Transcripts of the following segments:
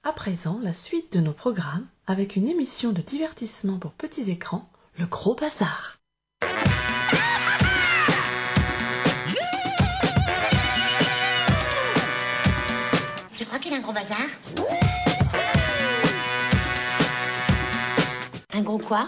À présent, la suite de nos programmes avec une émission de divertissement pour petits écrans, Le Gros Bazar. Tu crois qu'il a un gros bazar? Un gros quoi?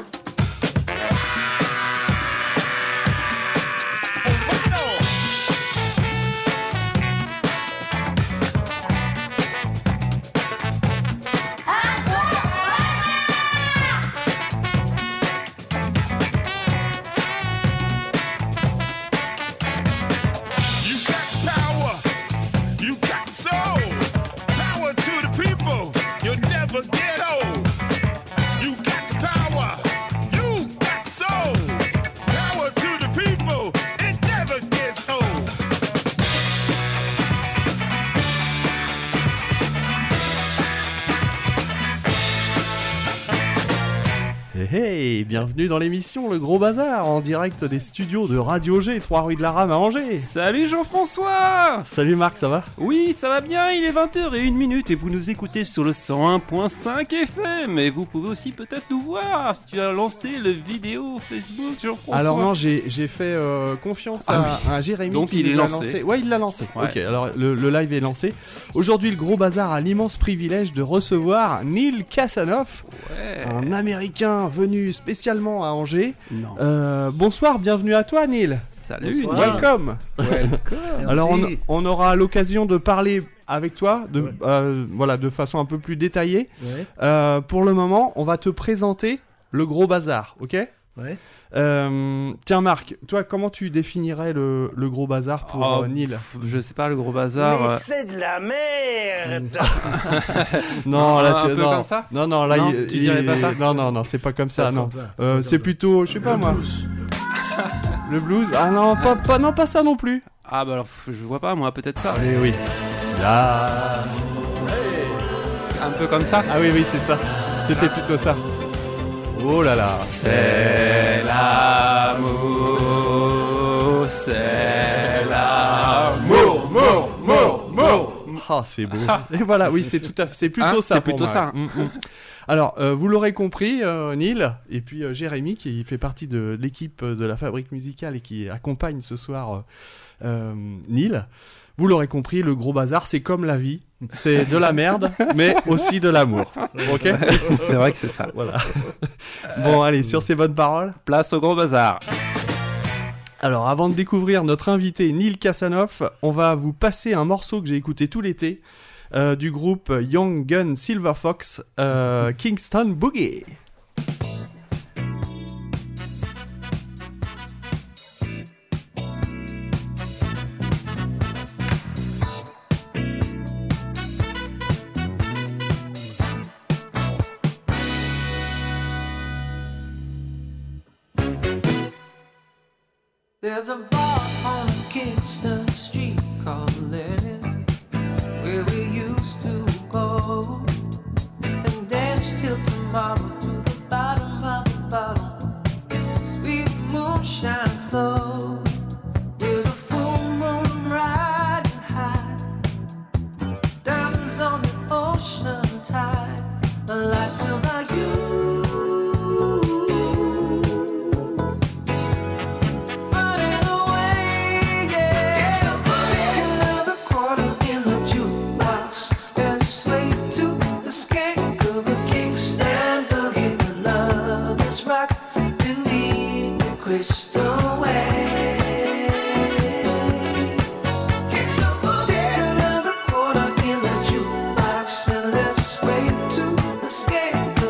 Hey, bienvenue dans l'émission Le Gros Bazar, en direct des studios de Radio G, 3 rue de la Rame à Angers. Salut Jean-François. Salut Marc, ça va? Oui, ça va bien, il est 20h01 et vous nous écoutez sur le 101.5 FM. Et vous pouvez aussi peut-être nous voir si tu as lancé le vidéo Facebook, Jean-François. Alors non, j'ai fait confiance à Jérémy. Donc qui il est nous a lancé. Ouais, il l'a lancé. Ouais. Ok, alors le live est lancé. Aujourd'hui, Le Gros Bazar a l'immense privilège de recevoir Neil Kasanoff, Ouais. un Américain venu spécialement à Angers. Non. Bonsoir, bienvenue à toi Neil. Salut. Bonsoir. Welcome. Merci. Alors on aura l'occasion de parler avec toi de façon un peu plus détaillée. Ouais. Pour le moment, on va te présenter Le Gros Bazar, ok? Ouais. Tiens Marc, toi comment tu définirais le Gros Bazar pour Neil? Je sais pas, le Gros Bazar. Mais c'est de la merde. Non, là tu un peu non. comme ça Non, là Non, tu dirais pas ça? Non, c'est pas comme ça, non. Comme C'est ça. plutôt, je sais pas moi. Le blues? Ah non, pas ça non plus. Ah bah alors, je vois pas moi, peut-être ça. Oui. Là. Un peu comme ça. Ah oui, c'est ça. C'était plutôt ça. Oh là là. C'est l'amour, c'est l'amour. Ah, c'est beau. Et voilà, oui, c'est plutôt ça. C'est pour plutôt moi. ça. Alors, vous l'aurez compris, Neil, et puis Jérémy, qui fait partie de l'équipe de la Fabrique Musicale et qui accompagne ce soir Neil. Vous l'aurez compris, le Gros Bazar, c'est comme la vie. C'est de la merde, mais aussi de l'amour. Ok? C'est vrai que c'est ça. Voilà. Bon, allez, sur ces bonnes paroles. Place au Gros Bazar. Alors, avant de découvrir notre invité Neil Kasanoff, on va vous passer un morceau que j'ai écouté tout l'été du groupe Young Gun Silver Fox, Kingston Boogie. There's a bar on Kingston Street called Lenny's, where we used to go and dance till tomorrow through the bottom of the bottle. Sweet moonshine flow with a full moon riding high. Diamonds on the ocean tide, the lights of our youth. Escape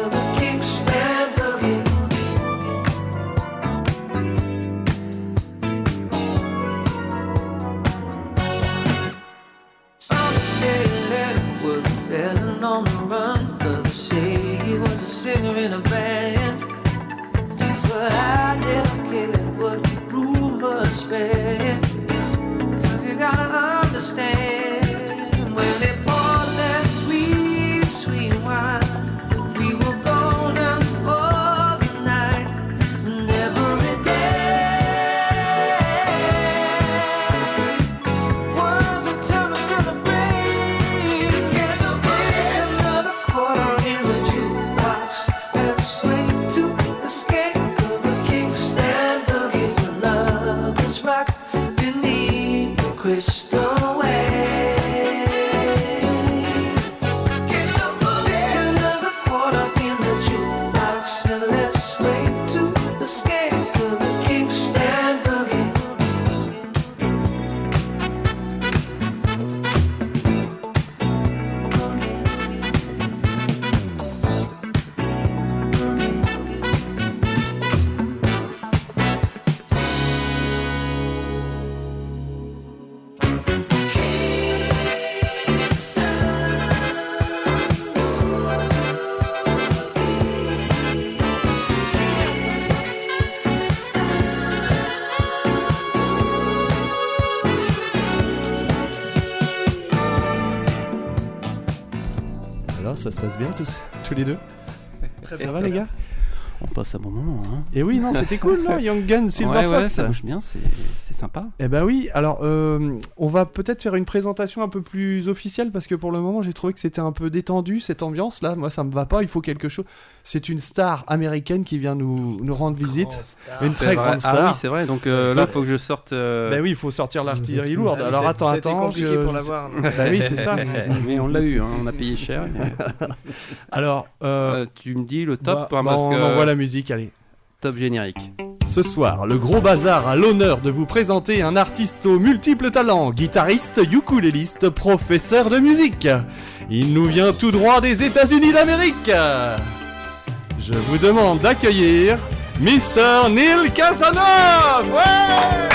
ça se passe bien tous les deux? Ça va les gars? On passe un bon moment, hein. Et oui, non, c'était cool, non? Young Gun, Silver ouais, Fox. ça bouge bien, c'est sympa. Eh ben oui, alors on va peut-être faire une présentation un peu plus officielle parce que pour le moment j'ai trouvé que c'était un peu détendu cette ambiance là, moi ça me va pas, il faut quelque chose. C'est une star américaine qui vient nous rendre visite, une très grande star. Ah oui, c'est vrai, donc là il faut que je sorte... Ben oui, il faut sortir l'artillerie lourde, Ah, alors attends, c'était compliqué pour l'avoir. Ben oui, c'est ça. Mais on l'a eu, hein, on a payé cher. Alors, tu me dis le top, on parce que... envoie la musique, allez. Top générique. Ce soir, le Gros Bazar a l'honneur de vous présenter un artiste aux multiples talents, guitariste, ukuléliste, professeur de musique. Il nous vient tout droit des États-Unis d'Amérique. Je vous demande d'accueillir Mr. Neil Kasanoff. Ouais!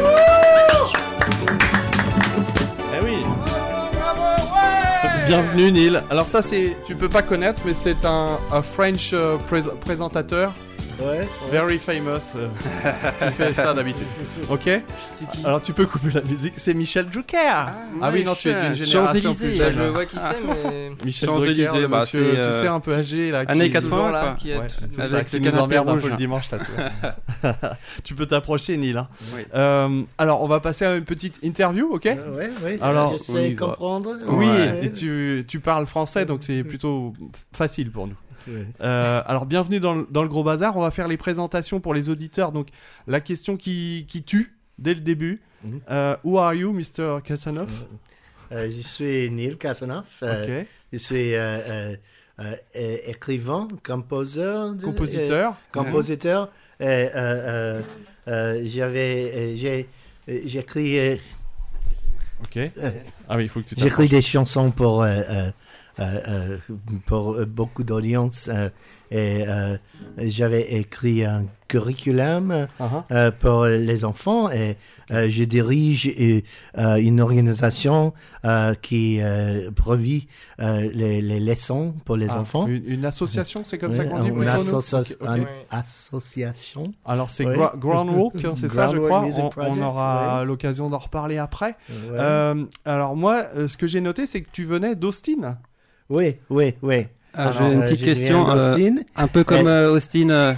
Eh oui. Bienvenue Neil. Alors ça tu peux pas connaître, mais c'est un French présentateur. Ouais. Very famous. Qui fait ça d'habitude. Ok. Alors tu peux couper la musique. C'est Michel Drucker. Ah oui, non, tu es d'une génération plus jeune. Je vois qui c'est, mais. Michel Drucker, le monsieur, tu sais, un peu âgé là. Années qui... 80 là, quoi. qui a Ouais, tout- c'est avec ça, le qui nous canapé emmerde un rouge. peu le dimanche là. Tu vois. Tu peux t'approcher, Neil. Hein. Oui. Alors on va passer à une petite interview, ok? Ouais. Alors, je sais oui, comprendre. Oui, Ouais. et tu parles français, donc c'est plutôt facile pour nous. Ouais. Alors bienvenue dans le Gros Bazar, on va faire les présentations pour les auditeurs, donc la question qui tue dès le début. Who are you, Mr. Kasanoff? Je suis Neil Kasanoff. Ok. Je suis écrivain, compositeur. Compositeur. J'ai écrit. Ok. Ah oui, il faut que tu J'écris t'approches. des chansons pour beaucoup d'audience et j'avais écrit un curriculum pour les enfants et je dirige une organisation qui provient les leçons pour les enfants. Une association, c'est comme ça qu'on dit Une plutôt, nous? association. Alors c'est Ouais. Groundwork, hein, c'est ça je Groundwork crois. Music On Project, aura ouais. l'occasion d'en reparler après. Ouais. Alors moi, ce que j'ai noté, c'est que tu venais d'Austin. Oui. Ah, j'ai une petite je viens question, d'Austin. un peu comme Austin...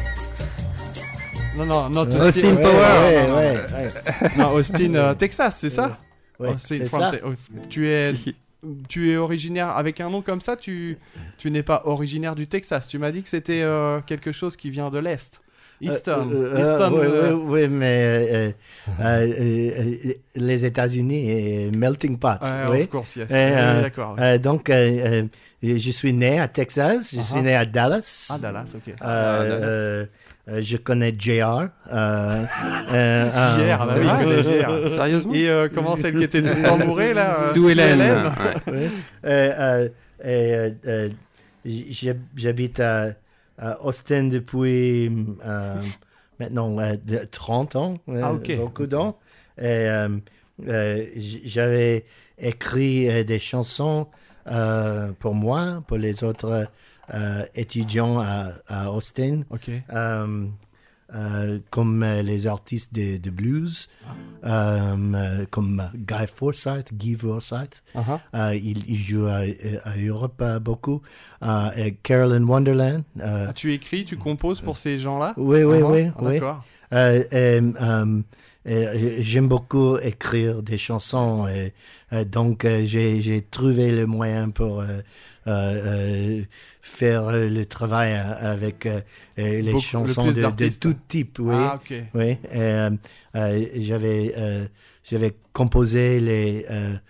Non, not Austin Austin. Power. Ouais. Non, Austin, Texas, c'est ça? Ouais, Austin c'est from ça. Tu es originaire avec un nom comme ça, tu n'es pas originaire du Texas. Tu m'as dit que c'était quelque chose qui vient de l'Est. Eastern. Oui, mais les États-Unis est melting pot. Oui. Of course, yes. Et, d'accord. donc, je suis né à Texas, je suis né à Dallas. Ah, Dallas, ok. Je connais JR. JR, bah oui, il connaît JR. Sérieusement? Et comment celle qui était tout le temps bourrée, là? Sue Ellen. J'habite à Austin depuis maintenant 30 ans, ok. beaucoup d'ans. Et j'avais écrit des chansons pour moi, pour les autres étudiants à Austin, Ok. comme les artistes de blues, comme Guy Forsyth. Il joue à Europe beaucoup. Et Carolyn Wonderland. Tu écris, tu composes pour ces gens-là? Oui. D'accord. J'aime beaucoup écrire des chansons et donc j'ai trouvé le moyen pour faire le travail avec les chansons plus de d'artistes. tout type. Oui. Ah, ok. Oui. J'avais composé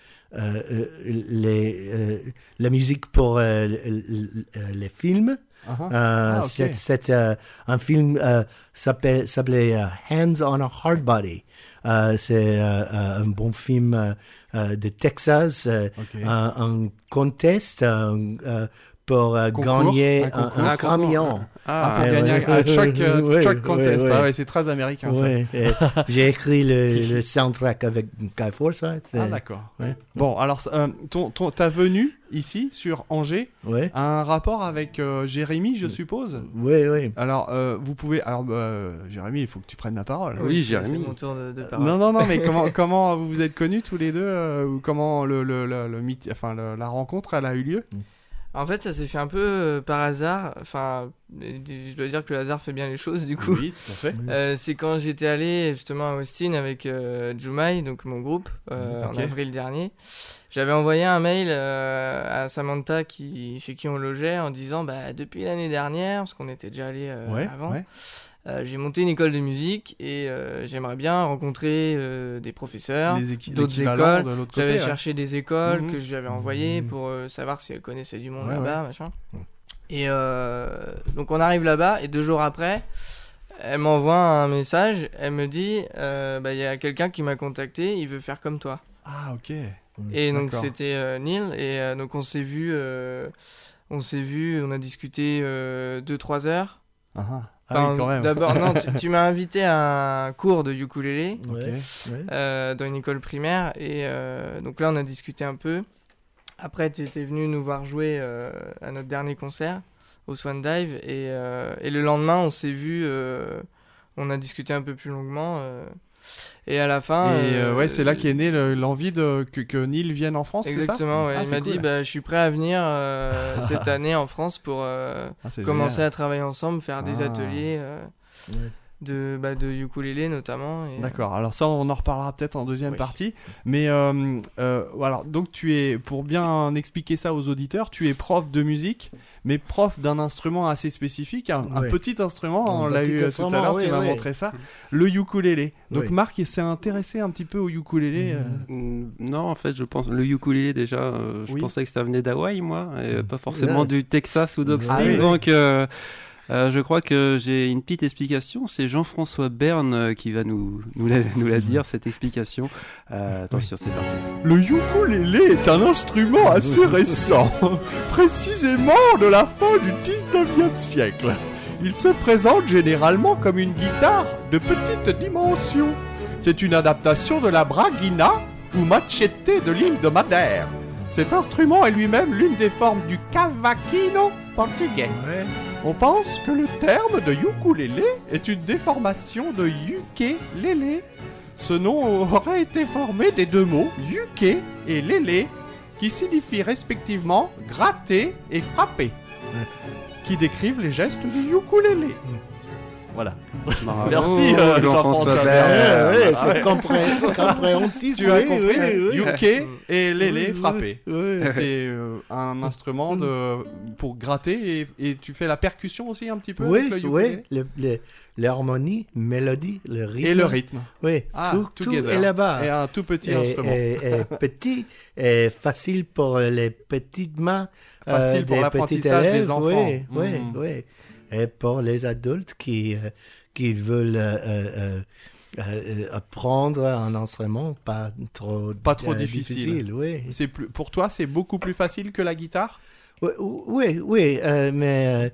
la musique pour les films. Ok. C'est un film s'appelait Hands on a Hard Body. C'est un bon film de Texas, Ok. un contest pour gagner un camion. Pour gagner un truck contest. Ouais. Ah ouais, c'est très américain ça. Ouais, et j'ai écrit le soundtrack avec Guy Forsyth. Ah d'accord. Ouais. Bon, alors ta venue ici sur Angers Ouais. a un rapport avec Jérémy, je suppose. Oui. Alors vous pouvez. Alors Jérémy, il faut que tu prennes la parole. Oui, C'est Jérémy. mon tour de parole. Non, mais comment vous vous êtes connus tous les deux ou comment la rencontre elle a eu lieu? En fait, ça s'est fait un peu par hasard. Enfin, je dois dire que le hasard fait bien les choses, du coup. Oui, tout à fait. C'est quand j'étais allé justement à Austin avec Jumai, donc mon groupe, en Ok. avril dernier. J'avais envoyé un mail à Samantha chez qui on logeait en disant depuis l'année dernière, parce qu'on était déjà allé avant, ouais. j'ai monté une école de musique et j'aimerais bien rencontrer des professeurs, d'autres l'équivalent écoles. de l'autre côté. J'avais ouais. cherché des écoles Mhm. que je lui avais envoyées pour savoir si elles connaissaient du monde Ouais, là-bas, machin. Et donc on arrive là-bas et 2 jours après, elle m'envoie un message. Elle me dit, il y a quelqu'un qui m'a contacté, il veut faire comme toi. Ah, ok. Et donc D'accord. c'était Neil et donc on s'est vu, on a discuté 2-3 heures. Ah, ah. Enfin, Ah oui, quand même. D'abord, non, tu m'as invité à un cours de ukulélé Ouais, ouais. dans une école primaire et donc là on a discuté un peu. Après tu étais venu nous voir jouer à notre dernier concert au Swan Dive et le lendemain on s'est vu, on a discuté un peu plus longuement et à la fin. Et c'est là qu'est née l'envie que Neil vienne en France, c'est ça? Exactement, ouais. Ah, Il c'est m'a cool. dit je suis prêt à venir cette année en France pour C'est commencer génial. à travailler ensemble, faire des Ah. ateliers Ouais. de ukulélé notamment. Et, D'accord, alors ça on en reparlera peut-être en deuxième Oui. partie, mais voilà, donc tu es, pour bien expliquer ça aux auditeurs, tu es prof de musique, mais prof d'un instrument assez spécifique, un Ouais. petit instrument, on Un l'a petit eu tout à instrument, l'heure, oui, tu m'as oui. montré ça, le ukulélé. Donc Oui. Marc il s'est intéressé un petit peu au ukulélé. Non, en fait, je pense le ukulélé déjà, je Oui. pensais que ça venait d'Hawaï, moi, et pas forcément Ouais. du Texas ou d'Austin. Ah oui. Donc, je crois que j'ai une petite explication. C'est Jean-François Berne qui va nous la dire, cette explication. Attention, c'est parti. Le ukulélé est un instrument assez récent, précisément de la fin du 19e siècle. Il se présente généralement comme une guitare de petite dimension. C'est une adaptation de la braguina ou machete de l'île de Madère. Cet instrument est lui-même l'une des formes du cavaquinho portugais. Ouais. On pense que le terme de ukulélé est une déformation de ukelélé. Ce nom aurait été formé des 2 mots uke et lélé, qui signifient respectivement gratter et frapper, qui décrivent les gestes du ukulélé. Voilà. Bravo, Merci, Jean-François Ouais, Berne. ouais, Ah, c'est compréhensif. Tu as oui, compris, oui, oui. uke et lélé, Oui, frapper. oui, oui. C'est un instrument pour gratter et tu fais la percussion aussi un petit peu Oui, avec le ukulélé. oui, l'harmonie, mélodie, le rythme. Et le rythme. Oui, Ah, tout together. est là-bas. Et un tout petit instrument. Et petit, et facile pour les petites mains. Facile pour des l'apprentissage petits des élèves, enfants. Oui, oui, Mhm. oui. Et pour les adultes qui veulent apprendre un instrument pas trop difficile. oui. Pour toi, c'est beaucoup plus facile que la guitare? Oui, mais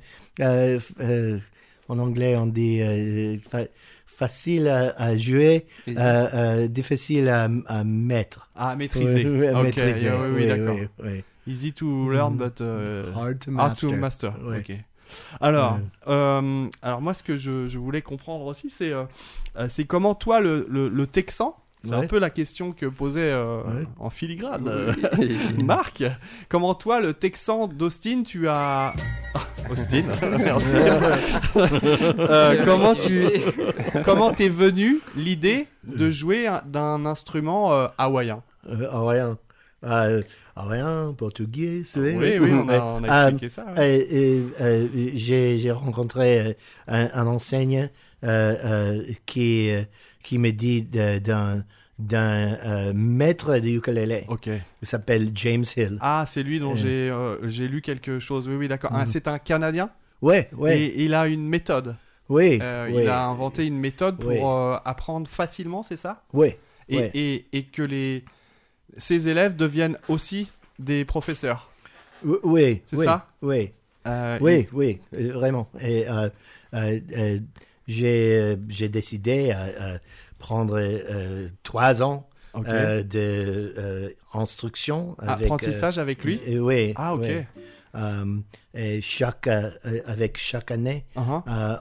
en anglais on dit facile à jouer, difficile à mettre. Ah, maîtriser. Oui, Ok, maîtriser. oui, d'accord. Oui. Easy to learn, but Hard to hard to master. master. Oui. Ok. Alors, alors moi, ce que je voulais comprendre aussi, c'est comment toi, le texan, c'est un Ouais. peu la question que posait en filigrane Oui. Marc. Comment toi, le texan d'Austin, tu as... Austin, merci. Comment t'es venu l'idée de jouer d'un instrument hawaïen? Hawaïen, portugais, Oui, on a expliqué ça. Ouais. J'ai rencontré un enseignant qui me dit d'un maître de ukulélé. Ok. Il s'appelle James Hill. Ah, c'est lui dont j'ai lu quelque chose. Oui, d'accord. Ah, c'est un Canadien Ouais. et il a une méthode. Oui. Il a inventé une méthode pour Oui. Apprendre facilement, c'est ça? Oui. Et que ses élèves deviennent aussi des professeurs. Oui. C'est ça? Oui. Euh, Oui, vraiment. Et j'ai décidé à prendre 3 ans Ok. d'instruction. Apprentissage avec lui? Oui. Ah, ok. oui. Et avec chaque année, Uh-huh.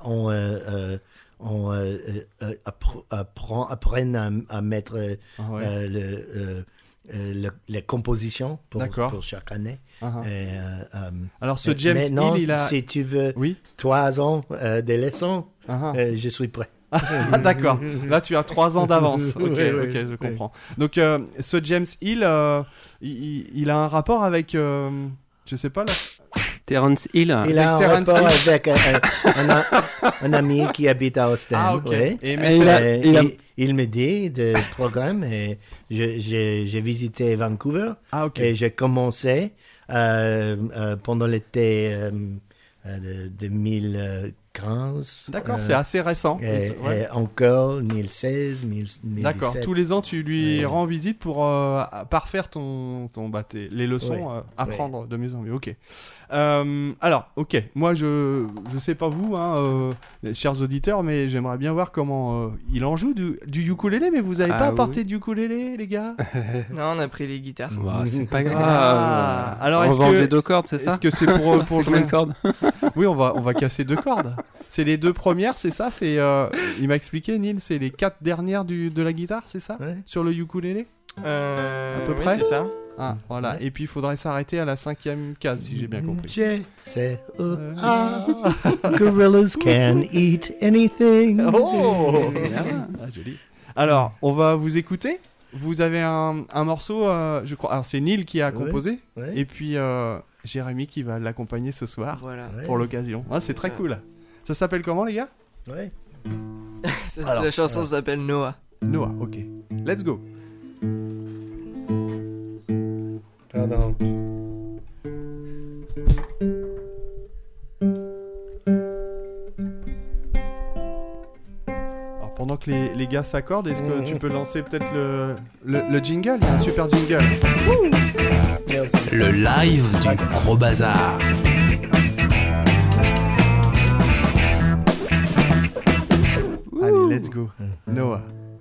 on apprend à mettre Ah, ouais. les compositions D'accord. pour chaque année. Et, Alors, ce James maintenant, Hill, il a... si tu veux Oui. 3 ans des leçons, je suis prêt. Ah, d'accord. Là, tu as 3 ans d'avance. Ok, Oui, oui, ok, je comprends. Donc, ce James Hill, il a un rapport avec... je sais pas, là... Terence Hill. Il a un Terence rapport Hill. avec un ami qui habite à Austin. Ah, ok. Oui. Et mais c'est- Il me dit de programme et j'ai visité Vancouver Ah, ok. et j'ai commencé pendant l'été de 2015. D'accord, c'est assez récent. Et Ouais. encore 2016, 2017. D'accord, tous les ans tu lui Ouais. rends visite pour parfaire les leçons, apprendre de mieux en mieux. Ok. Alors, ok, moi je sais pas vous, les chers auditeurs, mais j'aimerais bien voir comment il en joue du ukulélé, mais vous avez pas apporté de ukulélé, les gars? Non, on a pris les guitares. Bah, c'est pas grave. Ah, alors on est-ce va que enlever 2 cordes, c'est ça? Est-ce que c'est pour jouer Combien de cordes? Oui, on va casser 2 cordes. C'est les 2 premières, c'est ça? C'est il m'a expliqué, Neil, c'est les 4 dernières de la guitare, c'est ça? Ouais. Sur le ukulélé? À peu près c'est ça. Ah, voilà. Ouais. Et puis il faudrait s'arrêter à la 5e case, si j'ai bien compris. J-C-E-A. Gorillas can eat anything. Oh Ah, joli. Alors, on va vous écouter. Vous avez un morceau, je crois. Alors, c'est Neil qui a composé. Ouais. Et puis Jérémy qui va l'accompagner ce soir Voilà. Ouais. pour l'occasion. Ah, c'est très cool. Ça s'appelle comment, les gars? Ouais. La chanson s'appelle Noah. Noah, ok. Let's go. Pardon. Alors, pendant que les gars s'accordent, est-ce que tu peux lancer peut-être le jingle? Il y a un super jingle. Merci. Le live du Gros Bazar. Allez, let's go. Noah.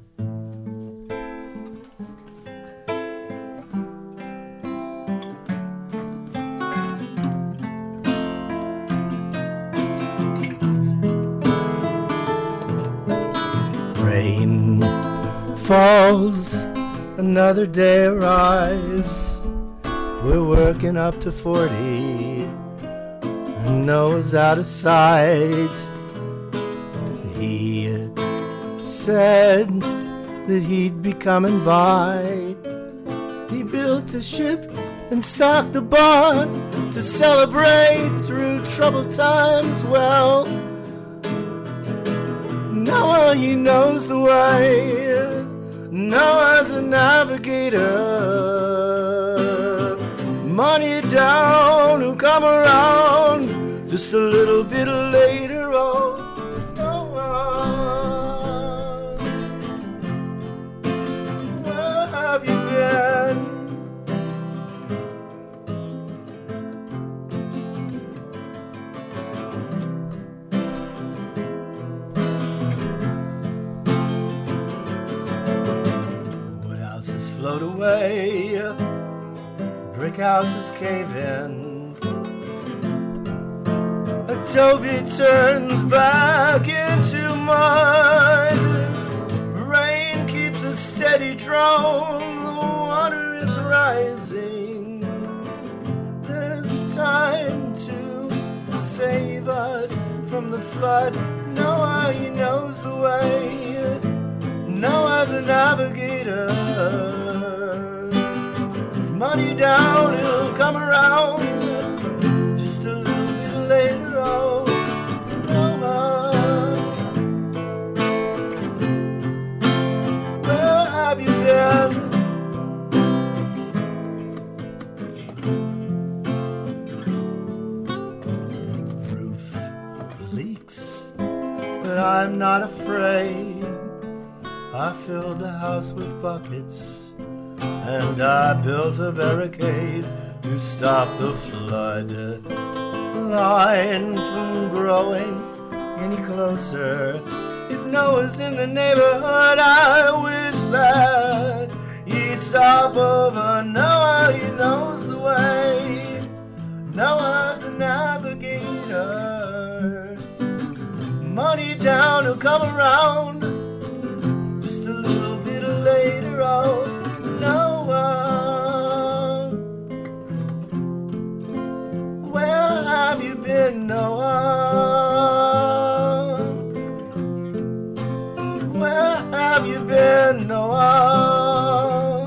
Rain falls, another day arrives. We're working up to 40. Noah's out of sight. He said that he'd be coming by. He built a ship and stocked a barn to celebrate through troubled times. Well, Noah, he knows the way. Noah's a navigator. Money down, he'll come around just a little bit later on. Noah, where have you been? Wood houses float away, brick houses cave in. Adobe turns back into mud. Rain keeps a steady drone, the water is rising. There's time to save us from the flood. Noah, he knows the way. Noah's a navigator. Money down, he'll come around just a little bit later on. Noah, where have you been? Roof leaks, but I'm not afraid. I filled the house with buckets, and I built a barricade to stop the flood line from growing any closer. If Noah's in the neighborhood, I wish that he'd stop over. Noah, he knows the way. Noah's a navigator. Money down, he'll come around just a little bit later on. Noah, been, Noah? Where have you been, Noah?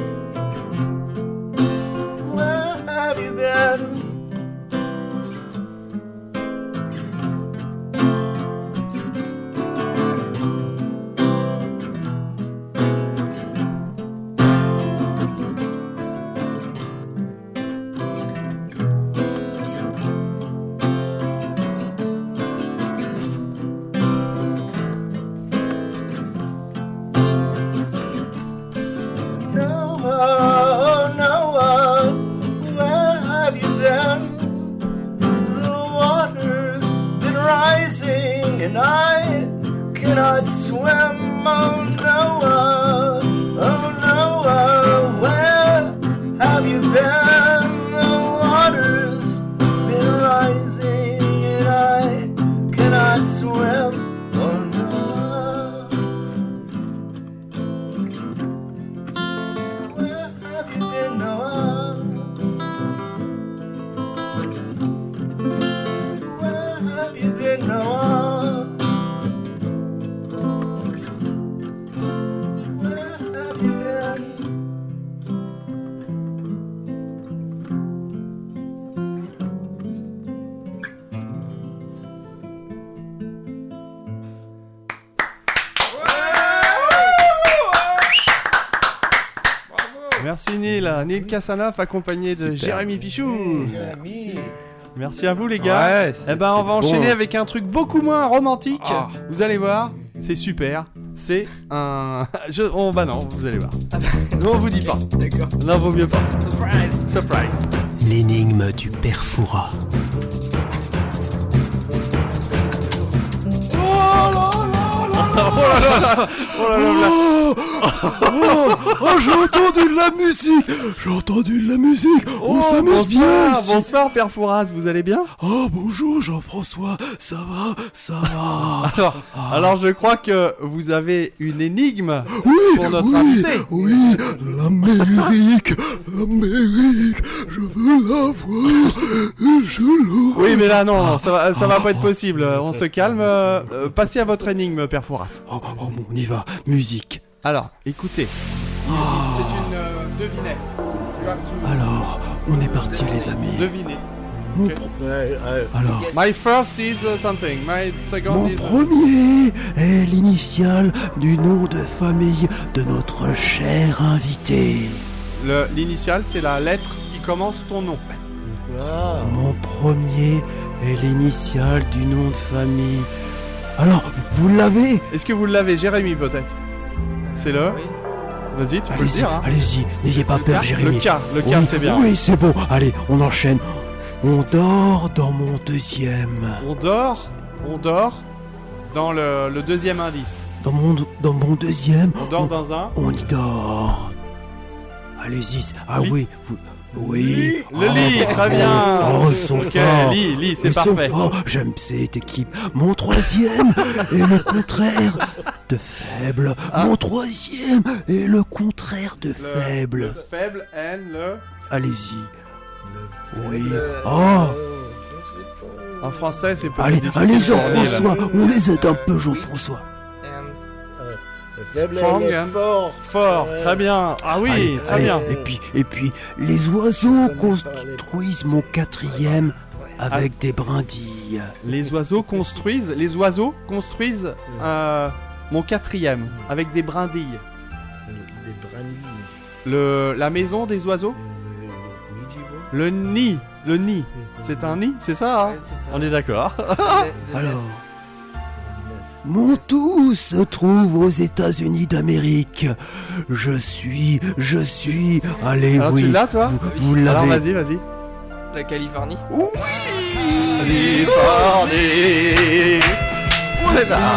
Where have you been? Noah, Noah, where have you been? The water's been rising and I cannot swim. Oh Noah, where have you been? The water's been rising and I cannot swim. Oh Noah, where have you been, Noah? Where have you been, Noah? Where have you been? Merci Neil. Neil Kassanov accompagné de Super. Jérémy Pichou. Jérémy. Merci à vous les gars. Ouais, Eh ben on va enchaîner bon. avec un truc beaucoup moins romantique. Ah. Vous allez voir, c'est super. C'est un... Bah non, vous allez voir. Non, on vous dit pas. D'accord. Non, vaut mieux pas. Surprise. L'énigme du père Fouras. J'ai entendu de la musique. J'ai entendu de la musique. On s'amuse bien ici. Bonsoir Père Fouras, vous allez bien? Oh bonjour Jean-François, ça va. Alors je crois que vous avez une énigme Oui, pour notre oui, invité. oui, l'Amérique, je veux la voir, je l'aurai. Oui mais là non, ça va pas être possible. On se calme. Passez à votre énigme Père Fouras. Oh, on y va, musique. Alors, écoutez. C'est une devinette. You have to Alors, on est parti les amis. deviner. Mon, Ok. alors, My first is something. My second mon is... premier est l'initiale du nom de famille de notre cher invité. L'initiale, c'est la lettre qui commence ton nom. Ah. Mon premier est l'initiale du nom de famille. Alors, vous l'avez? Est-ce que vous l'avez, Jérémy, peut-être? C'est le... Oui. Vas-y, tu peux le Allez-y, dire. Hein. allez-y, n'ayez pas peur, Jérémy. Le K, Oui, c'est bien. Oui, c'est bon. Allez, on enchaîne. On dort dans mon deuxième. On dort dans le deuxième indice. Dans mon deuxième. On dort dans un... On y dort. Allez-y. Ah Lit. oui, oui. Le lit, très bien. Oh, ils sont Ok, forts. lit, c'est Ils parfait. sont forts. J'aime cette équipe. Mon troisième est le contraire de faible. Mon troisième est le contraire de faible. Le faible and le... Allez-y. Oui. Oh. En français, c'est peut-être Allez, difficile allez pour Jean-François, Neil. on les aide un peu Jean-François. Le faible Strong et le and fort. Fort, très bien. Ah oui, Allez, très allez. bien. Et puis, les oiseaux construisent mon quatrième avec des brindilles. Les oiseaux construisent mon quatrième avec des brindilles. Des brindilles. La maison des oiseaux. Le nid, c'est un nid, c'est ça, hein? Ouais, c'est ça. On est d'accord. Alors, mon tout se trouve aux États-Unis d'Amérique. Je suis. Allez, Alors oui. tu l'as, toi? Vous Alors l'avez. vas-y. La Californie. Californie. On est là.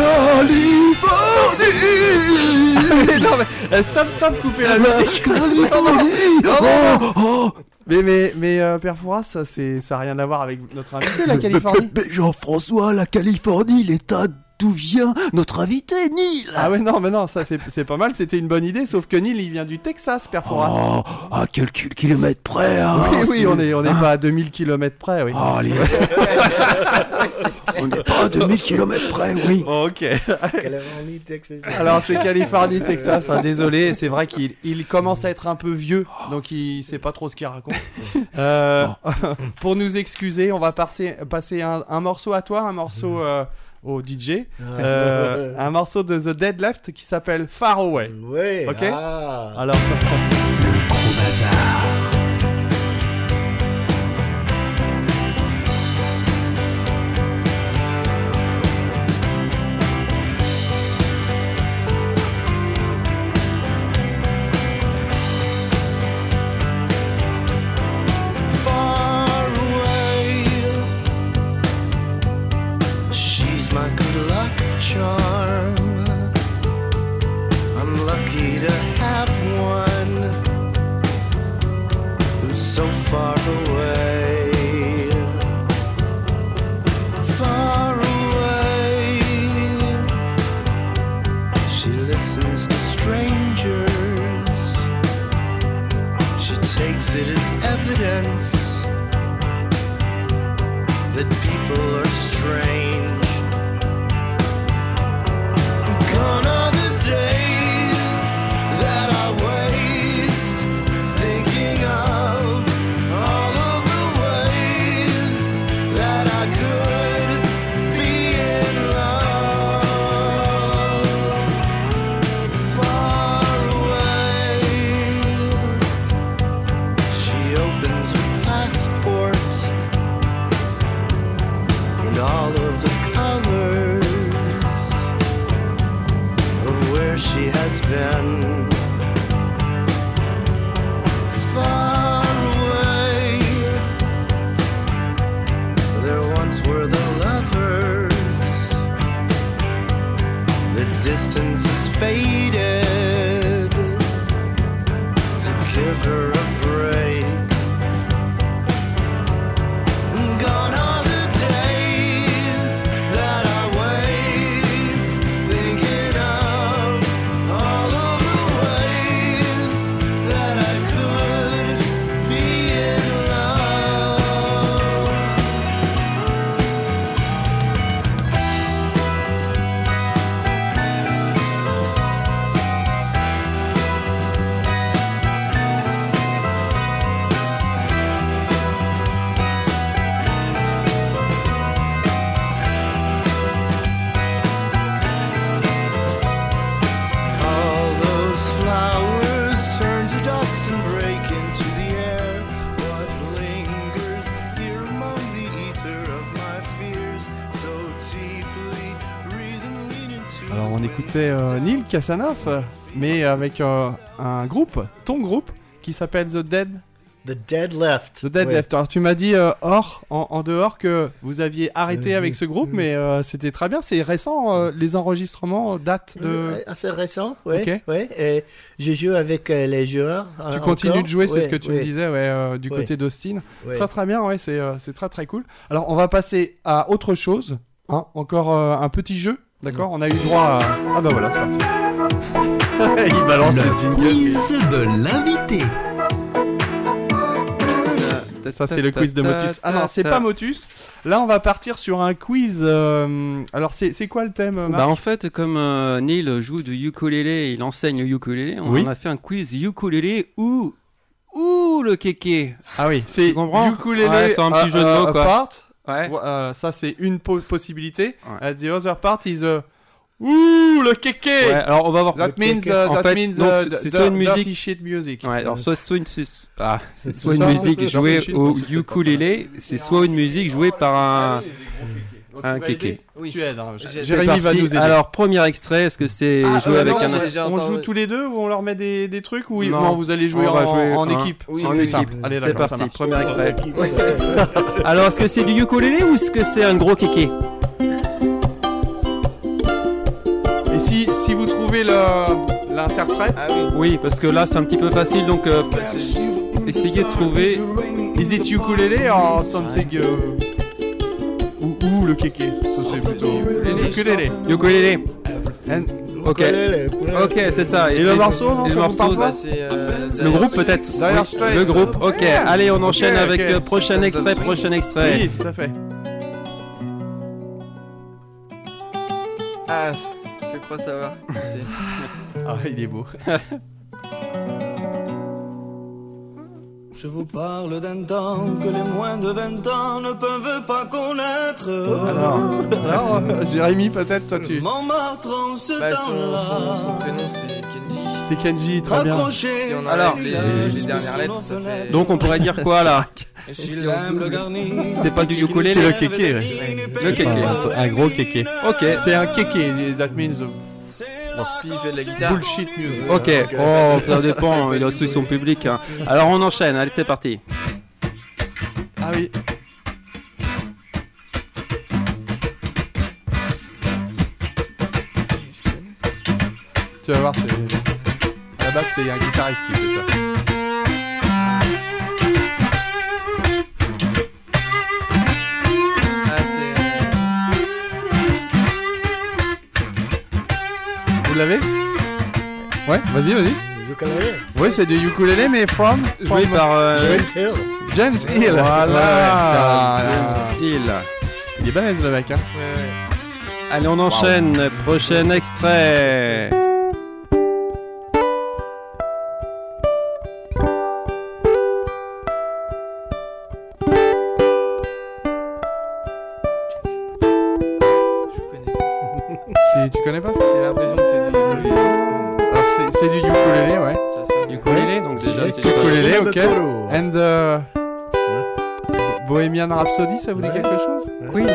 Californie. Non mais stop, coupez la musique. Californie. Oh. Mais Père Fouras, ça a rien à voir avec notre invité, la Californie. Mais Jean-François, la Californie, l'État d'où vient notre invité, Neil. Ah ouais, non, ça c'est pas mal, c'était une bonne idée, sauf que Neil, il vient du Texas, Père Fouras. Oh, à quelques kilomètres près, hein. Oui, on est pas à 2000 km près, oui. Oh, on n'est pas à 2000 km près, oui. Bon, ok. Californie, Texas. Alors c'est Californie, Texas, hein, désolé, c'est vrai qu'il commence à être un peu vieux, donc il sait pas trop ce qu'il raconte. Pour nous excuser, on va passer un morceau à toi, un morceau au DJ, un morceau de The Dead Left qui s'appelle Far Away. Oui. Ok. Ah. Alors. Le gros bazar. Charm. I'm lucky to have one who's so far away, far away. She listens to strangers. She takes it as evidence that people are strange. Gone are the days that I waste thinking of all of the ways that I could be in love. Far away, she opens her passport and all of the colors where she has been. Far away, there once were the lovers. The distance has faded to give her a break. Gone are the days that I waste thinking of all of the ways that I could be in love. All those flowers turn to dust and break into the air. What lingers here among the ether of my fears, so deeply breathe and lean into. Alors on écoutait Neil Kasanoff, mais avec un groupe, ton groupe, qui s'appelle The Dead Left. The Dead Ouais. Left. Alors tu m'as dit en dehors que vous aviez arrêté avec ce groupe, mais c'était très bien. C'est récent, les enregistrements datent de... Assez récent, oui. Ok. Ouais, et je joue avec les joueurs. Tu continues de jouer, c'est Ouais, ce que tu ouais. me disais, du Ouais. côté d'Austin. Ouais. Très très bien, ouais, c'est très très cool. Alors on va passer à autre chose, hein, encore un petit jeu, d'accord. On a eu le droit à... Ah bah voilà, c'est parti. Il balance le Le jingle. quiz de l'invité. Ça c'est le quiz de Motus. Ah non, c'est pas Motus. Là on va partir sur un quiz. Alors c'est quoi le thème, Marc? Bah en fait, comme Neil joue du ukulélé, il enseigne le ukulélé, on Oui. en a fait un quiz ukulélé ou le kéké. Ah oui, c'est Tu comprends? ukulélé. Ouais, c'est un petit jeu de mots, quoi. Part. Ouais. Ça c'est une possibilité. Ouais. The other part is le kéké. Ouais, alors on va voir. That means En that fait, means donc, c'est soit une dirty musique. shit music. Ouais, alors soit une C'est soit ça, une musique dirty jouée shit, au non, c'est ukulélé, c'est soit une musique jouée par un Tu vas kéké. aider Oui. Tu aides. Hein. C'est Jérémy va parti. nous aider. Alors premier extrait, est-ce que c'est joué avec non, un j'ai instrument? déjà On entendu. joue tous les deux ou on leur met des trucs ou Non. non, vous allez jouer On va en jouer équipe. Oui, C'est oui, plus oui. simple. Allez, C'est d'accord, ça parti, marche. premier extrait. Alors est-ce que c'est du ukulélé ou est-ce que c'est un gros kéké? Et si vous trouvez l'interprète, Oui, parce que là c'est un petit peu facile, donc essayez de trouver. is it ukulélé or something ou le kéké? Ça, c'est plutôt ukulélé. Ukulélé. Ok. Ukulélé. Ok, c'est ça. Et le morceau, non? Et le Ça vous morceau, parle pas? le groupe peut-être. Dire Straits. Le groupe. Ok. Allez, on enchaîne Ok, avec ok. prochain extrait. Prochain extrait. Oui, tout à fait. Ah, je crois savoir. C'est... Ah, il est beau. Je vous parle d'un temps que les moins de 20 ans ne peuvent pas connaître. Alors, Jérémy, peut-être, toi, tu... Montmartre en ce Bah, temps-là. son prénom c'est Kenji. C'est Kenji, très bien. Accroché, Si on Alors, enlève les dernières lettres, ça fait... Donc on pourrait dire quoi là? Et s'il aime le garni, C'est pas du ukulélé. C'est le kéké, ouais. Le kéké. Un gros kéké. Ok. C'est un kéké, that means Puis il fait de la guitare. bullshit music. Ok. Oh, ça dépend. Il a aussi son public. Hein. Alors on enchaîne. Allez, c'est parti. Ah oui. Tu vas voir, c'est... À la base, c'est un guitariste qui fait ça. Ah, c'est... Vous l'avez? Ouais, vas-y. Ukulélé. Ouais, c'est du ukulélé, mais Joué par James Hill. James Hill. Voilà. Ouais, James Hill. Il est balèze, le mec, hein. Ouais. Allez, on enchaîne. Prochain extrait. Tu connais pas ça? J'ai l'impression que c'est du ukulélé. Alors, c'est du ukulélé, ouais. Ça sonne Ukulélé, donc déjà C'est ukulélé, ok. Toro. And Bohemian Rhapsody, ça vous dit Ouais. quelque chose? Queen.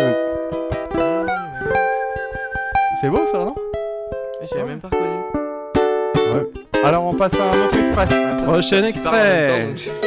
C'est beau, ça, non? J'avais même pas reconnu. Ouais. Alors, on passe à un autre extrait. Prochain Il parle en même temps, extrait. donc je-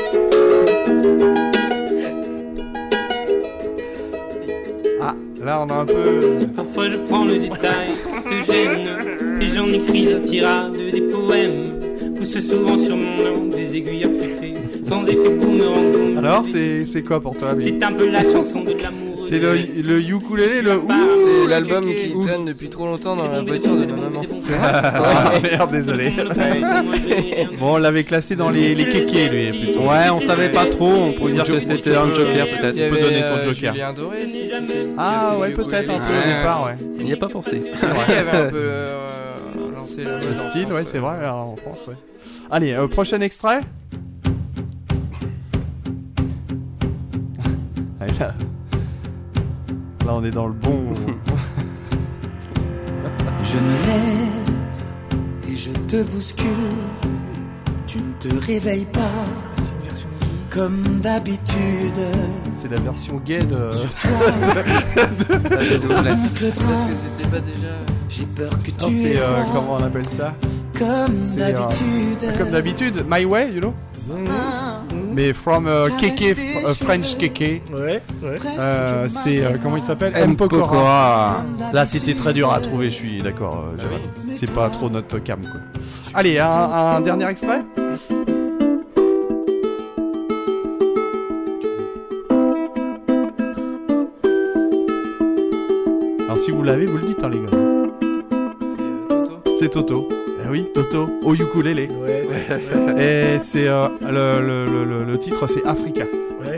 Ah, là, on a un peu... Parfois je prends le détail, te gêne, et j'en écris des tirades, des poèmes, pousse souvent sur mon nom des aiguilles affûtées, sans effet boomerang. Alors, c'est quoi pour toi? C'est un peu la chanson de l'amour. C'est le ukulélé, le ou? C'est l'album qui traîne depuis trop longtemps dans la voiture de ma maman. C'est vrai? Ah, merde, désolé. Bon, on l'avait classé dans les kékés, lui, plutôt. Ouais, on savait pas trop. On pourrait dire que c'était un joker peut-être. Il y peut avait, donner ton joker. Julien Doré aussi. Ah, ouais, peut-être un peu au départ, ouais. On n'y a pas pensé. C'est lui qui avait un peu lancé la mode. Le en style, France, ouais, c'est vrai, en France, ouais. Allez, prochain extrait. Allez, là, on est dans le bon. Je me lève et je te bouscule. Tu ne te réveilles pas C'est une version de qui? comme d'habitude. C'est la version gay de. Sur toi, Ah, je remonte le Parce drap. que c'était pas déjà... J'ai peur que Non, tu c'est aies froid comment on appelle ça? comme c'est, d'habitude. Comme d'habitude, My Way, you know? Mais from Keke, French Keke. Ouais, ouais. C'est comment il s'appelle? M. Pokora. Là, c'était très dur à trouver, je suis d'accord. Jérémy. C'est pas trop notre cam, quoi. Allez, un dernier extrait. Alors, si vous l'avez, vous le dites, hein, les gars. Toto. C'est Toto. Eh oui, Toto, au ukulélé. Ouais, Et c'est le titre, c'est Africa. ouais.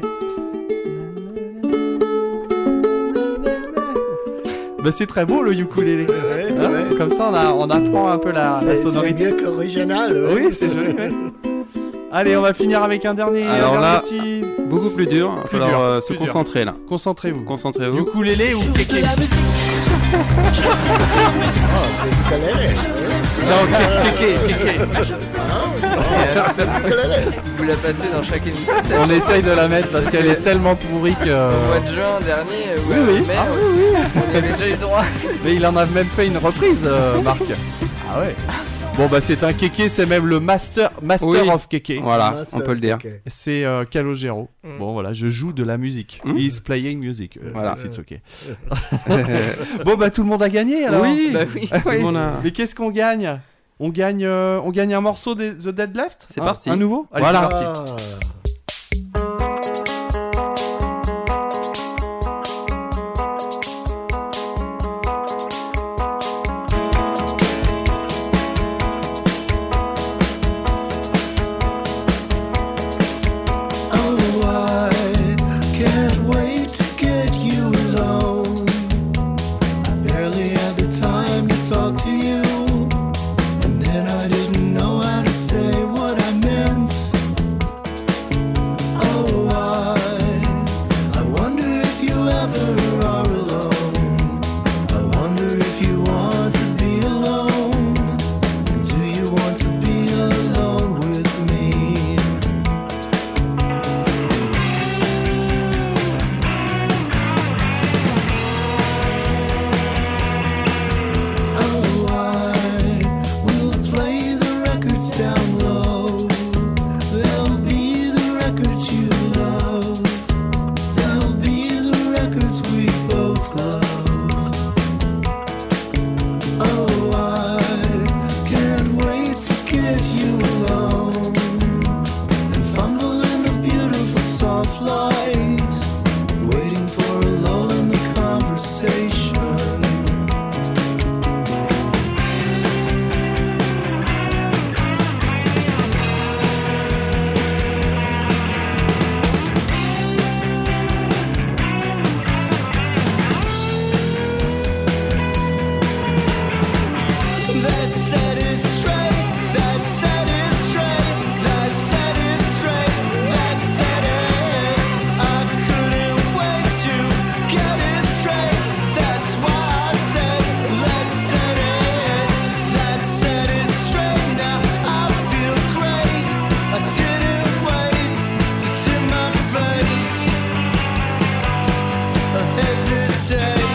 Bah, c'est très beau le ukulélé. Ouais, Hein, ouais. comme ça, on apprend un peu la C'est sonorité. mieux qu'original. Ouais. Oui, c'est joli. Ouais. Allez, on va finir avec un dernier. Alors un là, petit... Beaucoup plus dur. Il va Plus falloir dur, se plus dur. concentrer là. Concentrez-vous. Concentrez-vous. Ukulélé ou kéké? De la musique. C'est ukulélé. Non, kéké. Vous la passez dans chaque émission. cette On chanson. essaye de la mettre parce qu'elle est tellement pourrie que... Au mois de juin dernier, Oui, oui. mai, Ah, on y avait déjà eu droit. Mais il en a même fait une reprise, Marc. Ah ouais. Bon, bah c'est un kéké, c'est même le master Oui. of kéké. Voilà, on peut le dire. Ok. C'est Calogero. Bon, voilà, je joue de la musique. He's playing music. Voilà. C'est ok. Bon, bah tout le monde a gagné alors. Oui, Bah oui. Ah, tout le oui. monde a- Mais qu'est-ce qu'on gagne? On gagne un morceau de The Dead Left. C'est parti. Un nouveau. Allez, Voilà. c'est parti. Ah. ever are alone. I wonder if you want to be alone. And do you want to be alone with me? Oh, I will play the records down low. They'll be the records you love. They'll be the records we both love. Oh, I can't wait to get you alone and fumble in the beautiful soft light, waiting for a lull in the conversation. That set is straight, that set is straight, that set is straight, that set it. I couldn't wait to get it straight. That's why I said, let's set it. That set is straight now. I feel great. I didn't wait to tip my face. I hesitate.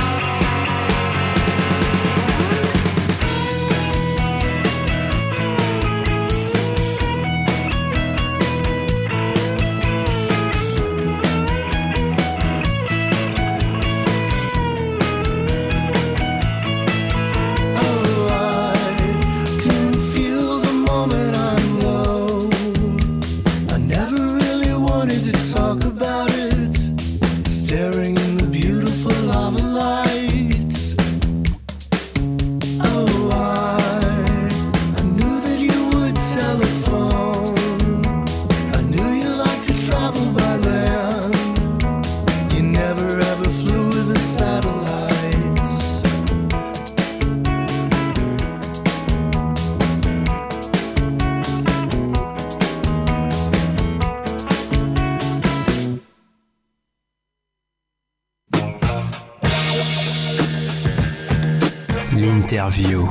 Oh, I can feel the moment I'm low. I never really wanted to talk about it. Staring in the beautiful lava lights. Oh, I knew that you would telephone. I knew you liked to travel by land. You never ever flew with the satellites. L'interview.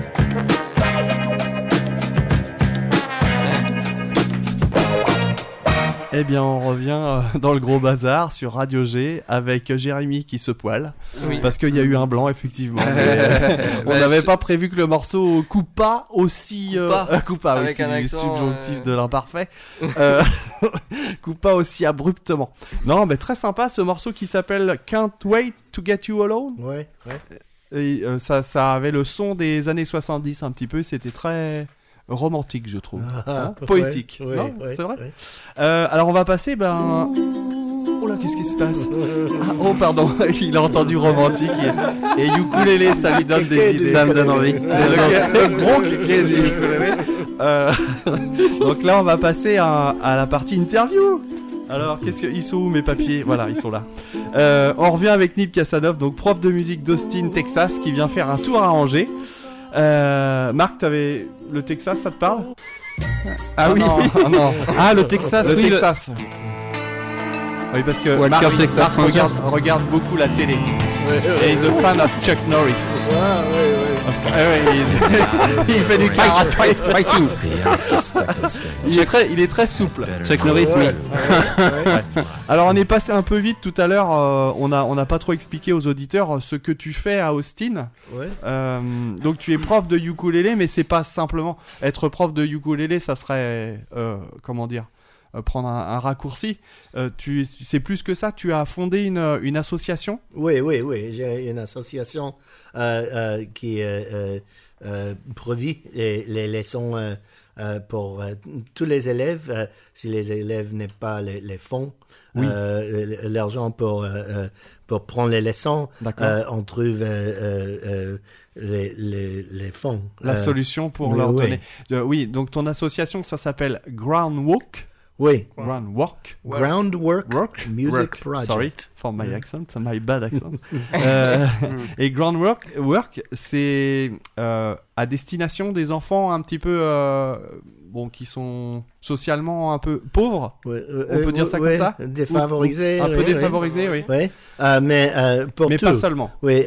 Eh bien, on revient dans le gros bazar sur Radio G avec Jérémy qui se poile. Oui. Parce qu'il y a eu un blanc, effectivement. Mais, on n'avait pas prévu que le morceau coupe pas aussi. Coupe pas, oui, Avec c'est un du accent, subjonctif de l'imparfait. Coupe pas aussi abruptement. Non, mais très sympa ce morceau qui s'appelle Can't Wait to Get You Alone. Ouais, ouais. Et ça avait le son des années 70 un petit peu. C'était très romantique, je trouve. Hein, poétique. Ouais, Non, ouais, c'est vrai. ouais. Alors on va passer, Oh là, qu'est-ce qui se passe? Ah, oh pardon, il a entendu romantique et ukulélé, ça lui donne des idées. Ça me donne envie. Le gros cliquet du ukulélé. Donc là, on va passer à la partie interview. Alors, ils sont où mes papiers? Voilà, ils sont là. On revient avec Neil Kassanov, donc prof de musique d'Austin, Texas, qui vient faire un tour à Angers. Marc, t'avais le Texas, ça te parle? Ah oui. Non. Ah, le Texas, Le oui. Texas. Oui, parce que Walker Marc, Texas Marc Rangers. regarde beaucoup la télé. Et il est a fan of Chuck Norris. Il fait du karaté. Fighting. Il est très souple. Chuck Norris, oui. Alors on est passé un peu vite tout à l'heure. On n'a pas trop expliqué aux auditeurs ce que tu fais à Austin. Ouais. Donc tu es prof de ukulélé, mais c'est pas simplement être prof de ukulélé. Ça serait comment dire, prendre un raccourci. C'est plus que ça. Tu as fondé une association. Oui. J'ai une association qui provient les leçons pour tous les élèves. Si les élèves n'ont pas les fonds, Oui. l'argent pour prendre les leçons, on trouve les fonds. La solution pour oui, leur oui. donner. Oui, donc ton association, ça s'appelle Groundwork. Oui. Groundwork Music Project. Sorry for my accent, my bad accent. Et Groundwork, c'est à destination des enfants un petit peu bon, qui sont socialement un peu pauvres. Ouais, On peut dire ça comme ça. Défavorisés. Un peu défavorisés, oui. Ouais. Mais pour mais tout. pas seulement. Oui.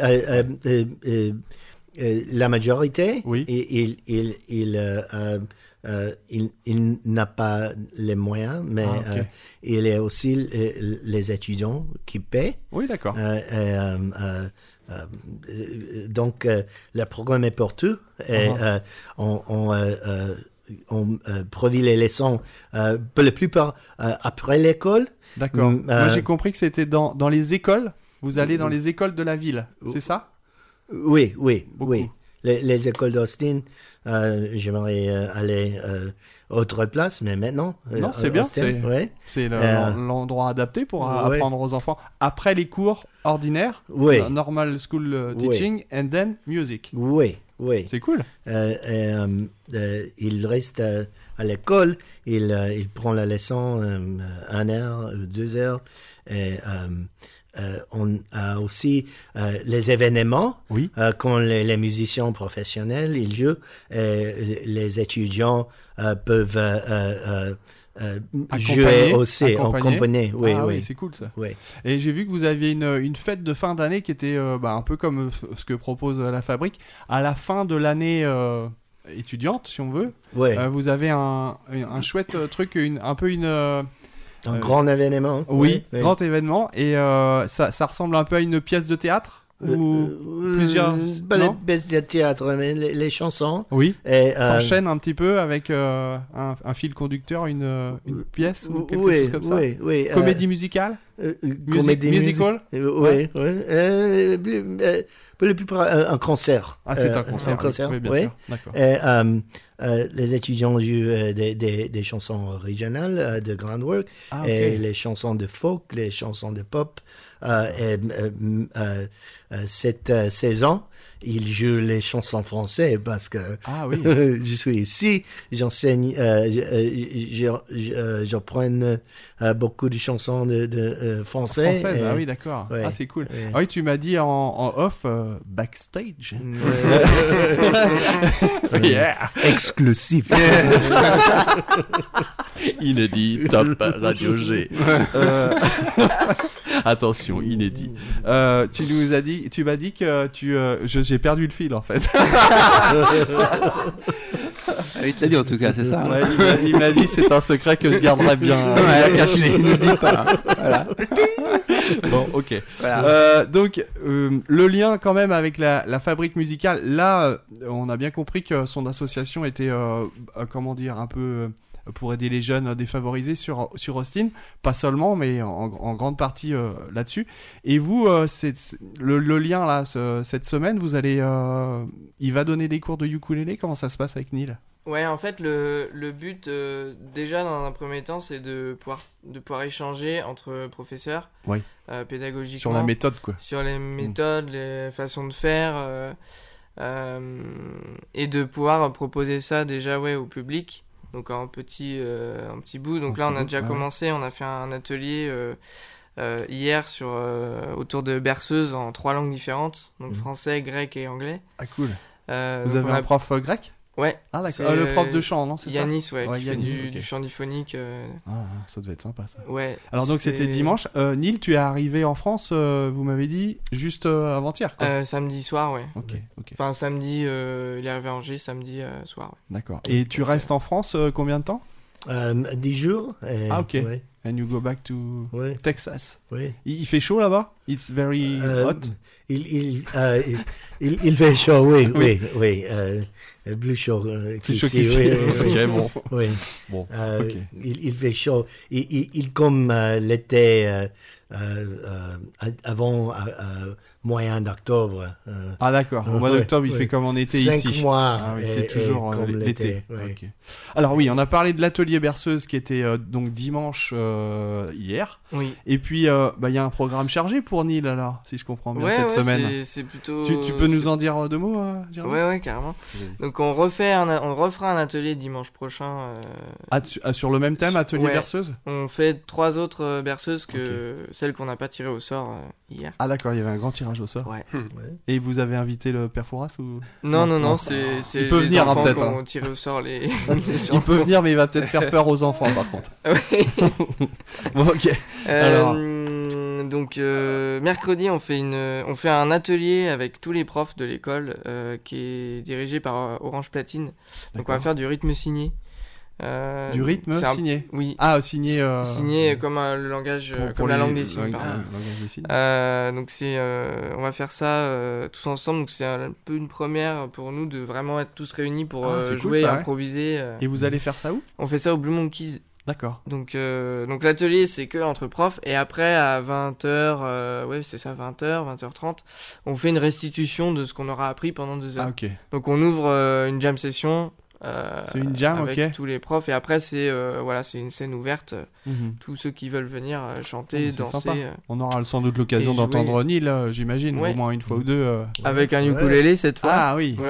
La majorité. Oui. Il n'a pas les moyens, mais il y a aussi les étudiants qui paient. Oui, d'accord. Donc, le programme est pour tout. Et on produit les leçons pour la plupart après l'école. D'accord. Moi, j'ai compris que c'était dans les écoles. Vous allez dans les écoles de la ville, c'est ça? Oui. Beaucoup. Oui. Les écoles d'Austin, j'aimerais aller autre place, mais maintenant. Non, c'est bien. Austin, c'est l'endroit adapté pour apprendre aux enfants. Après les cours ordinaires, normal school teaching, and then music. Oui. C'est cool. Il reste à l'école, il prend la leçon 1 heure, 2 heures, et on a aussi les événements, quand les musiciens professionnels ils jouent, les étudiants peuvent jouer aussi, accompagner. Oui, c'est cool ça. Oui. Et j'ai vu que vous aviez une fête de fin d'année qui était un peu comme ce que propose la fabrique. À la fin de l'année étudiante, si on veut, vous avez un chouette truc, un grand événement. Oui, grand événement. Et ça ressemble un peu à une pièce de théâtre ou plusieurs. Pas les pièces de théâtre, mais les chansons. Oui. S'enchaînent un petit peu avec un fil conducteur, une pièce ou quelque chose comme ça. Oui. Comédie musicale. Musical. Oui. Pour le plus un concert. Ah, c'est un concert. Un concert. Oui, bien sûr. D'accord. Et, les étudiants jouent des chansons régionales de groundwork et les chansons de folk, les chansons de pop. Cette saison, ils jouent les chansons françaises parce que je suis ici, j'enseigne, j'apprends beaucoup de chansons de français. Françaises, ah oui, d'accord. Ah, c'est cool. Ah oui, tu m'as dit en off, backstage. Yeah. Exclusif. Inédit, top Radio G. Attention, inédit. Tu m'as dit que j'ai perdu le fil en fait. Il te l'a dit en tout cas, c'est ça. Ouais, il m'a dit c'est un secret que je garderai bien caché. Ne le dis pas. Voilà. Bon, ok. Voilà. Donc le lien quand même avec la fabrique musicale. Là, on a bien compris que son association était, comment dire, un peu pour aider les jeunes défavorisés sur Austin, pas seulement, mais en grande partie là-dessus. Et vous, le lien là, cette semaine, vous allez, il va donner des cours de ukulélé. Comment ça se passe avec Neil? Ouais, en fait, le but, déjà dans un premier temps, c'est de pouvoir échanger entre professeurs, pédagogiquement. Sur la méthode, quoi. Sur les méthodes, les façons de faire, et de pouvoir proposer ça déjà au public. Donc en petit bout. Donc là, on a déjà commencé. On a fait un atelier hier autour de berceuses en 3 langues différentes. Donc français, grec et anglais. Ah cool. Vous avez un prof grec? Ouais. Ah d'accord. Le prof de chant, non, c'est Yanis, ça? qui fait du chant diphonique. Ah, ça devait être sympa ça. Ouais. Alors donc c'était dimanche. Neil, tu es arrivé en France, vous m'avez dit, juste avant-hier, quoi. Samedi soir, ouais. Ok. Enfin samedi, il est arrivé à Angers samedi soir. Ouais. D'accord. Et tu restes en France combien de temps? 10 jours. Ah ok. And you go back to Texas. Oui. Il fait chaud là-bas? It's very hot. Il fait chaud, oui. Plus chaud qu'ici. Oui. Bon. Oui. Bon. Il fait chaud. Il comme l'été avant moyen d'octobre. Ah d'accord. Au mois d'octobre, il fait comme en été 5 ici. mois. Ah oui, c'est toujours l'été. Oui. Okay. Alors oui, on a parlé de l'atelier berceuse qui était donc dimanche hier. Oui. Et puis il y a un programme chargé pour Neil alors, si je comprends bien cette semaine. C'est plutôt. Tu peux nous en dire 2 mots, Jérémy? Ouais, carrément. Donc on refera un atelier dimanche prochain. Sur le même thème, atelier berceuse. On fait 3 autres berceuses que celle qu'on n'a pas tirée au sort hier. Ah d'accord, il y avait un grand tirage au sort. Ouais. Et vous avez invité le père Fouras ou... Non, c'est il peut les venir, enfants peut-être. qui ont tiré au sort les Il peut venir, mais il va peut-être faire peur aux enfants, par contre. Bon, ok. Alors... Donc mercredi on fait un atelier avec tous les profs de l'école qui est dirigé par Orange Platine. Donc D'accord. on va faire du rythme signé. Du rythme signé. Oui. Ah, signé. Signé comme le langage, comme la langue des signes. Donc on va faire ça tous ensemble. Donc c'est un peu une première pour nous de vraiment être tous réunis pour jouer, cool, ça, improviser. Et vous allez faire ça où ? On fait ça au Blue Monkeys. D'accord. Donc l'atelier c'est que entre profs et après à 20h, ouais c'est ça 20h, 20h30, on fait une restitution de ce qu'on aura appris pendant 2 heures. Ah ok. Donc on ouvre une jam session. C'est une jam, avec tous les profs et après c'est une scène ouverte. Tous ceux qui veulent venir chanter, danser. Sympa. On aura sans doute l'occasion d'entendre Neil, j'imagine, au moins une fois ou deux. Avec un ukulélé cette fois. Ah oui.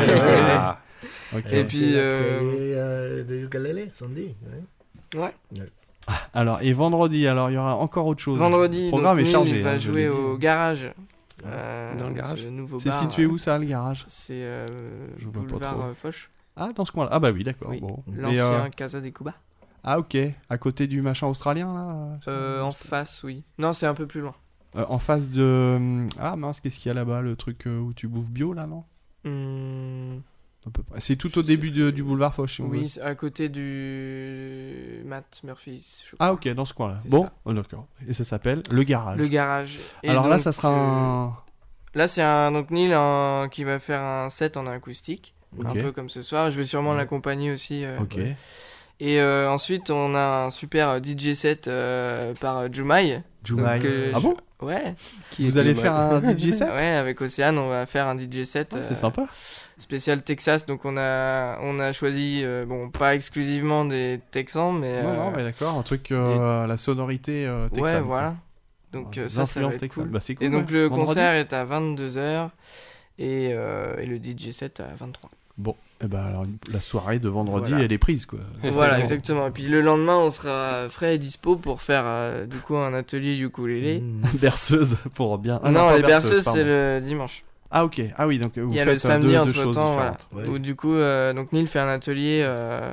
Okay. Et puis des ukulélés samedi. Ouais. Alors et vendredi, alors il y aura encore autre chose. Vendredi, le programme est chargé. Il va jouer au garage. Dans le garage. C'est situé où ça, le garage? C'est je vois boulevard pas trop. Foch. Ah, dans ce coin-là. Ah bah oui, d'accord. Oui. Bon. L'ancien Casa de Cuba. Ah ok, à côté du machin australien là. En face, oui. Non, c'est un peu plus loin. En face de. Ah mince, qu'est-ce qu'il y a là-bas, le truc où tu bouffes bio là, non? À peu près. C'est tout au début du boulevard Foch. Oui, c'est à côté du Matt Murphy's. Ah ok, dans ce coin-là. Bon, d'accord. Et ça s'appelle le garage. Le garage. Et alors donc, là, ça sera un. Là, c'est donc Neil qui va faire un set en acoustique, un peu comme ce soir. Je vais sûrement l'accompagner aussi. Ok. Et ensuite, on a un super DJ set par Jumai. Jumai. Ah bon? Ouais. Vous allez faire un DJ set? Ouais, avec Océane, on va faire un DJ set. C'est sympa. Spécial Texas, donc on a choisi, bon, pas exclusivement des Texans, mais... Non, mais d'accord, un truc, la sonorité texane. Ouais, voilà. Donc ça va être cool. Bah, c'est cool. Et donc le concert est à 22h et le DJ set à 23h. Bon, et ben alors la soirée de vendredi, elle est prise, quoi. Voilà, exactement. Et puis le lendemain, on sera frais et dispo pour faire du coup un atelier ukulélé. Berceuse pour bien... non, les berceuses, c'est le dimanche. Ah ok, ah oui, donc vous il y a faites le samedi deux entre temps, voilà. Ouais. Où du coup, donc Neil fait un atelier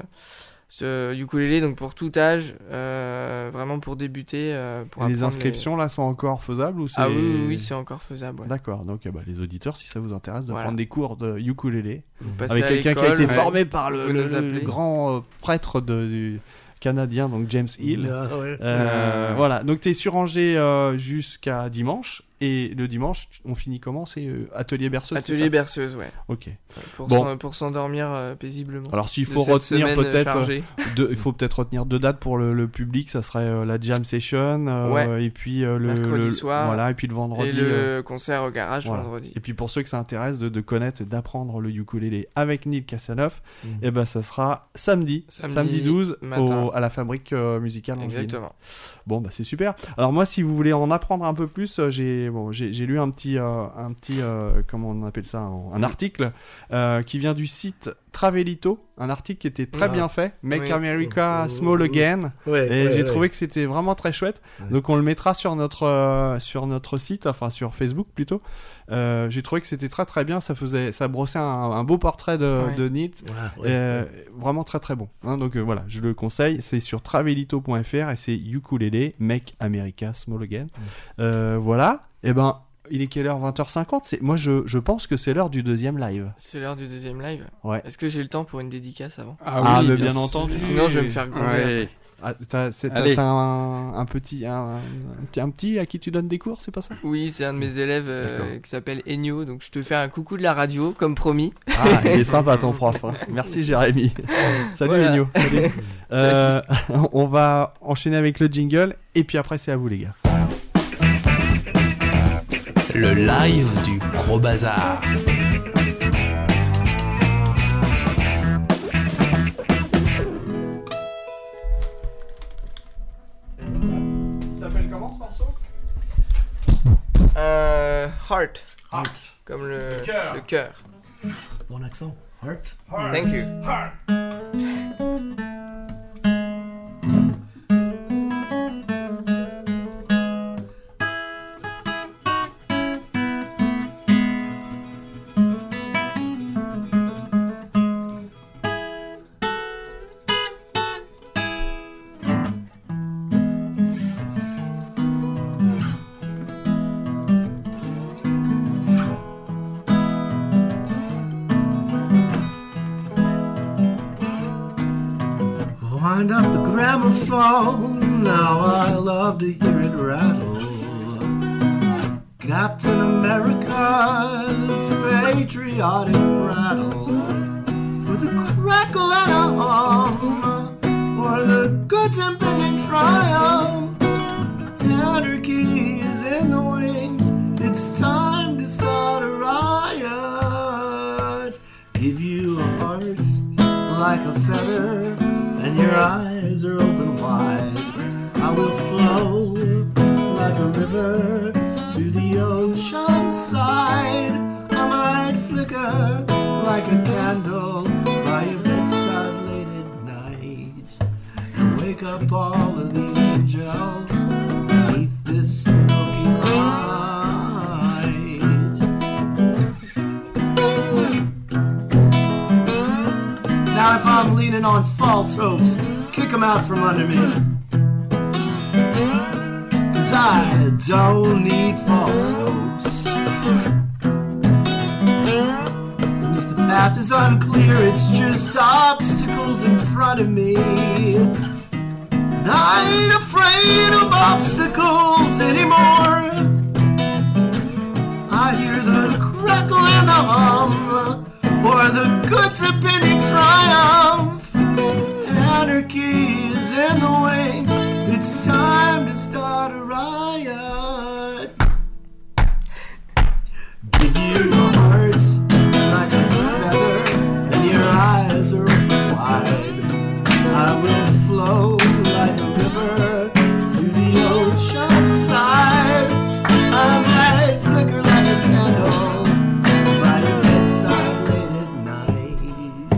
ukulélé, donc pour tout âge, vraiment pour débuter. Pour les inscriptions là sont encore faisables ou c'est... Ah oui, c'est encore faisable. Ouais. D'accord, donc les auditeurs, si ça vous intéresse de prendre des cours de ukulélé avec quelqu'un qui a été formé par le grand prêtre du canadien, donc James Hill. Voilà, donc t'es sur Angers jusqu'à dimanche. Et le dimanche, on finit comment? C'est atelier berceuse? Atelier berceuse, ouais. Ok. Pour s'endormir paisiblement. Alors s'il faut retenir peut-être, il faut peut-être retenir 2 dates pour le public. Ça serait la jam session, et puis le mercredi soir, voilà, et puis le vendredi. Et le concert au garage vendredi. Et puis pour ceux que ça intéresse de connaître, d'apprendre le ukulélé avec Neil Kasanoff, et ben ça sera samedi 12 à la Fabrique musicale Angevine. Exactement. Bon c'est super. Alors moi, si vous voulez en apprendre un peu plus, j'ai lu un petit comment on appelle ça, un article qui vient du site Travelito, un article qui était très bien fait, Make America Small Again, et j'ai trouvé que c'était vraiment très chouette. Donc on le mettra sur notre site, enfin sur Facebook plutôt. J'ai trouvé que c'était très très bien, ça brossait un beau portrait de Neil, vraiment très très bon, hein. Donc voilà, je le conseille, c'est sur travelito.fr et c'est ukulélé Make America Small Again. Voilà. Et ben, il est quelle heure? 20h50? Moi, je pense que c'est l'heure du deuxième live. C'est l'heure du deuxième live? Ouais. Est-ce que j'ai le temps pour une dédicace avant? Ah oui, mais bien entendu. Sinon, je vais me faire gronder. Ouais. Ah, t'as un petit à qui tu donnes des cours, c'est pas ça? Oui, c'est un de mes élèves qui s'appelle Ennio, donc je te fais un coucou de la radio, comme promis. Ah, il est sympa ton prof, hein. Merci Jérémy. Salut Ennio. Salut. On va enchaîner avec le jingle, et puis après c'est à vous les gars. Le live du Gros Bazar. Il s'appelle comment ce morceau? Heart. Comme le cœur. Bon accent. Heart. Thank you. Heart. Wind up the gramophone, now I love to hear it rattle. Captain America's patriotic rattle, with a crackle and a hum, or the goods and bending triumph. Anarchy is in the wings, it's time to start a riot. Give you a heart like a feather, and your eyes are open wide. I will flow like a river to the ocean side. I might flicker like a candle by your bedside late at night, and wake up all of the angels beneath this milky light. Now if I'm leaning on false hopes, kick them out from under me, 'cause I don't need false hopes. And if the path is unclear, it's just obstacles in front of me. And I ain't afraid of obstacles anymore. I hear the crackle and the hum, or the goods of pending triumph. Anarchy is in the wings, it's time to start a riot. Give you your hearts like a feather, and your eyes are open wide. I will flow like a river to the ocean side. I might flicker like a candle by your bedside late at night,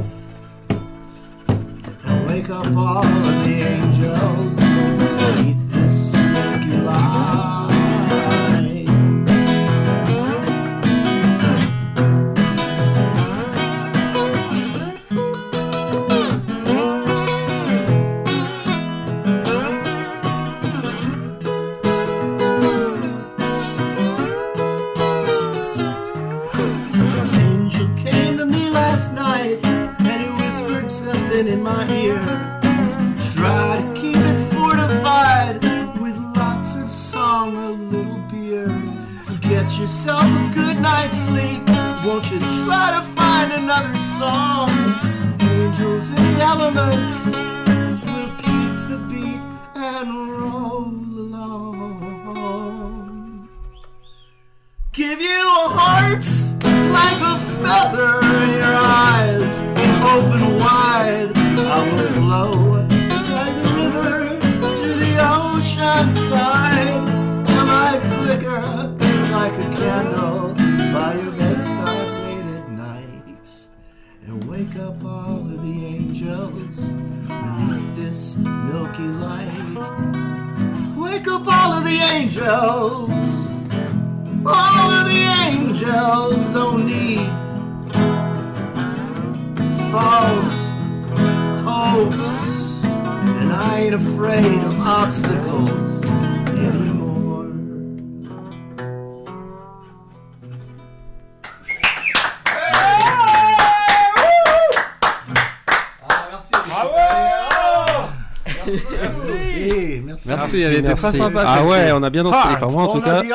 and wake up all of the angels beneath this milky light. In my ear, try to keep it fortified with lots of song, a little beer. Get yourself a good night's sleep, won't you try to find another song? Angels in the elements will keep the beat and roll along. Give you a heart like a feather in your eyes, open wide. I will flow like a river to the ocean side. I might flicker like a candle by your bedside late at night, and wake up all of the angels beneath this milky light. Wake up all of the angels, all of the angels don't need false hopes, and I ain't afraid of obstacles anymore. Merci, elle était très sympa. Ah ouais, on a bien dansé. Enfin, moi en tout cas,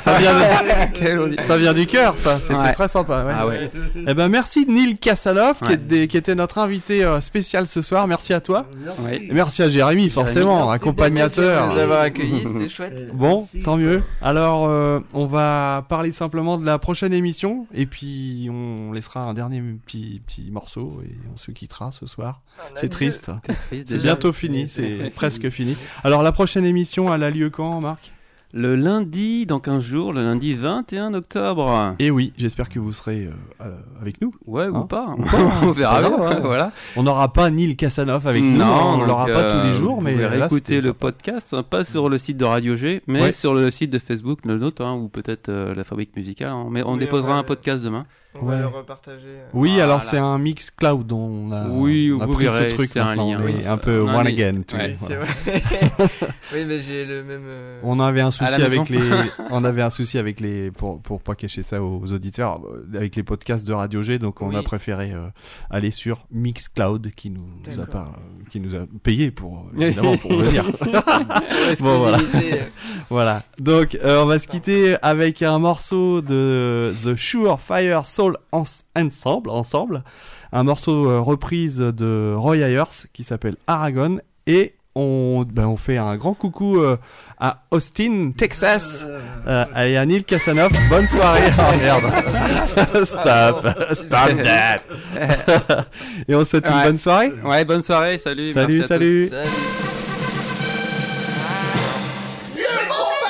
ça vient du cœur, ça. C'était très sympa. Ouais. Ah ouais. Eh ben merci Neil Kasanoff qui était notre invité spécial ce soir. Merci à toi. Merci. Et merci à Jérémy forcément, merci accompagnateur. de nous avoir accueillis, c'était chouette. Bon, tant mieux. Alors, on va parler simplement de la prochaine émission et puis on laissera un dernier petit morceau et on se quittera ce soir. C'est triste. C'est bientôt fini, c'est presque fini. Alors la prochaine émission, elle a lieu quand, Marc ? Le lundi, dans 15 jours, le lundi 21 octobre. Et oui, j'espère que vous serez avec nous. Ouais, hein, ou pas. On verra bien. Voilà. On n'aura pas Neil Kasanoff avec nous. On l'aura pas tous les jours, mais là, écoutez le sympa. podcast, hein, pas sur le site de Radio G, mais sur le site de Facebook, le nôtre, hein, ou peut-être la Fabrique Musicale. Hein, mais on déposera un podcast demain. On va le repartager. Oui, alors c'est un mix cloud dont on a, on a vous pris verrez, ce truc c'est un maintenant. lien. On est un peu one again. Tu Ouais, vois, c'est voilà. vrai. Oui, mais j'ai le même. On avait un souci la avec maison. on avait un souci avec les, pour pas cacher ça aux auditeurs, avec les podcasts de Radio G, donc on a préféré aller sur Mixcloud qui nous a payé pour évidemment pour venir. Bon, voilà. Voilà. Donc on va se quitter avec un morceau de The Surefire Soul Ensemble, un morceau reprise de Roy Ayers qui s'appelle Aragon, et on fait un grand coucou à Austin, Texas, et à Neil Kasanoff. Bonne soirée. Oh merde. Stop that. Et on se souhaite une bonne soirée. Ouais, bonne soirée. Salut. Salut, merci à salut. tous.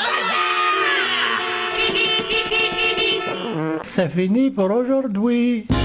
C'est fini pour aujourd'hui.